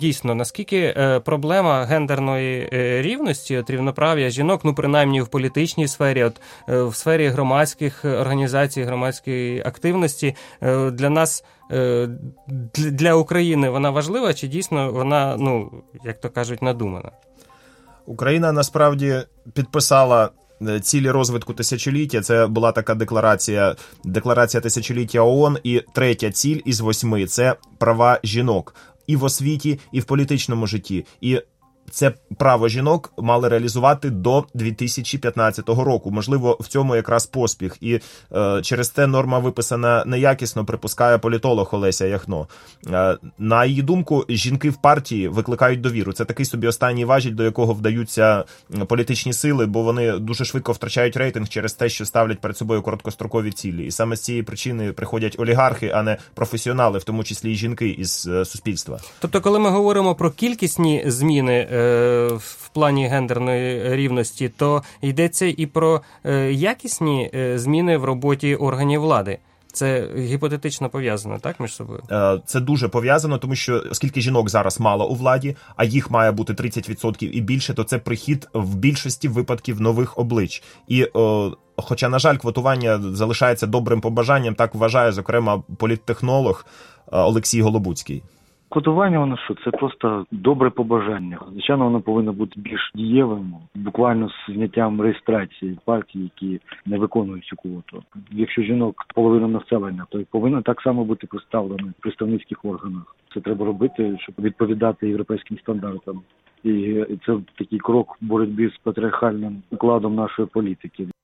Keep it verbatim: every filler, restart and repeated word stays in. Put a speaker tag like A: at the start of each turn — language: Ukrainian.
A: Дійсно, наскільки е, проблема гендерної е, рівності, от рівноправ'я жінок, ну принаймні в політичній сфері, от е, в сфері громадських організацій, громадської активності, е, для нас, е, для, для України вона важлива, чи дійсно вона, ну, як то кажуть, надумана?
B: Україна насправді підписала цілі розвитку тисячоліття. Це була така декларація, декларація тисячоліття ООН, і третя ціль із восьми – це права жінок. І в освіті, і в політичному житті. І це право жінок мали реалізувати до дві тисячі п'ятнадцятого року. Можливо, в цьому якраз поспіх. І е, через те норма виписана неякісно, припускає політолог Олеся Яхно. Е, на її думку, жінки в партії викликають довіру. Це такий собі останній важіль, до якого вдаються політичні сили, бо вони дуже швидко втрачають рейтинг через те, що ставлять перед собою короткострокові цілі. І саме з цієї причини приходять олігархи, а не професіонали, в тому числі і жінки із е, суспільства.
A: Тобто, коли ми говоримо про кількісні зміни в плані гендерної рівності, то йдеться і про якісні зміни в роботі органів влади. Це гіпотетично пов'язано, так, між собою?
B: Це дуже пов'язано, тому що оскільки жінок зараз мало у владі, а їх має бути тридцять відсотків і більше, то це прихід в більшості випадків нових облич. І о, хоча, на жаль, квотування залишається добрим побажанням, так вважає, зокрема, політтехнолог Олексій Голобуцький.
C: Квотування, воно що, це просто добре побажання. Звичайно, воно повинно бути більш дієвим, буквально з зняттям реєстрації партій, які не виконують цю квоту. Якщо жінок половина населення, то повинно так само бути представлено в представницьких органах. Це треба робити, щоб відповідати європейським стандартам. І це такий крок в боротьбі з патріархальним укладом нашої політики.